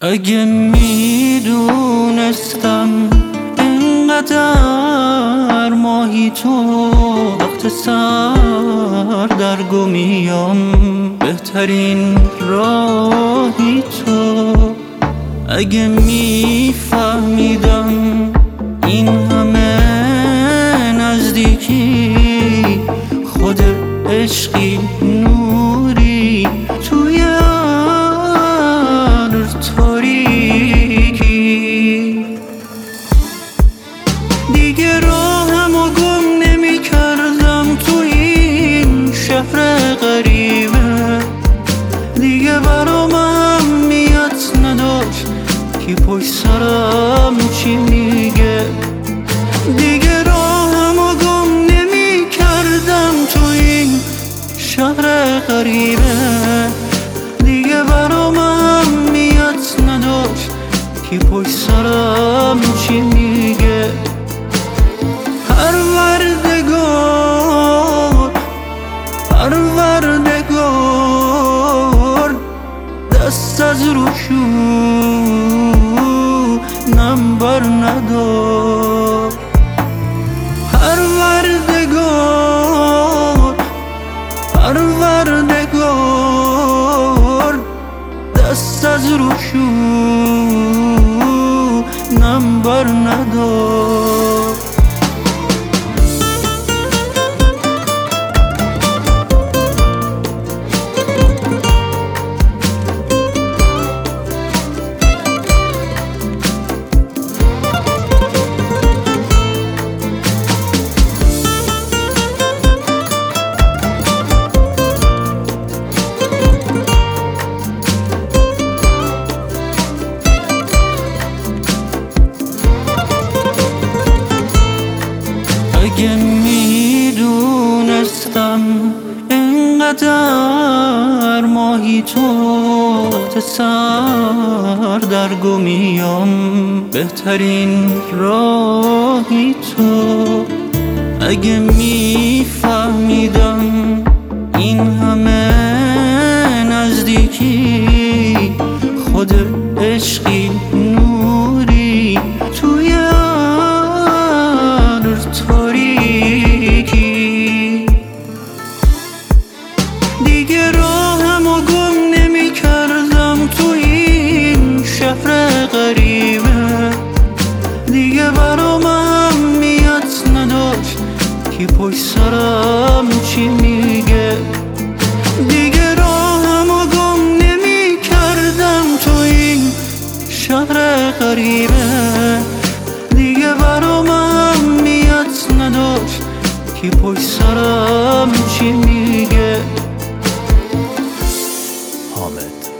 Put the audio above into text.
اگه میدونستم اینقدر ماهی تو وقت سر در گمیام، بهترین راهی تو. اگه میفهمیدم این همه نزدیکی، خود عشقی نوری توی هر تاریکی، دیگه راهمو گم نمی کردم تو این شهر غریبه. دیگه برام اهمیت نداشت کی پشت سرم چی میگه. دیگه راهمو گم نمی کردم تو این شهر غریبه. دیگه برام اهمیت نداشت کی پشت سرم چی میگه. پروردگار دست از روشونم بر ندار. پروردگار دست از روشونم بر ندار. اگه میدونستم اینقدر ماهی تو وقت سر در گمیام، بهترین راهی تو. اگه میفهمیدم این همه نزدیکی، خود عشقی نوری توی تاریکی، دیگه راهمو گم نمی کردم تو این شهر غریبه. دیگه برام اهمیت نداشت کی پشت سرم چی میگه. دیگه راهمو گم نمی کردم تو این شهر غریبه. دیگه برام اهمیت نداشت کی پشت سرم چی میگه. حامد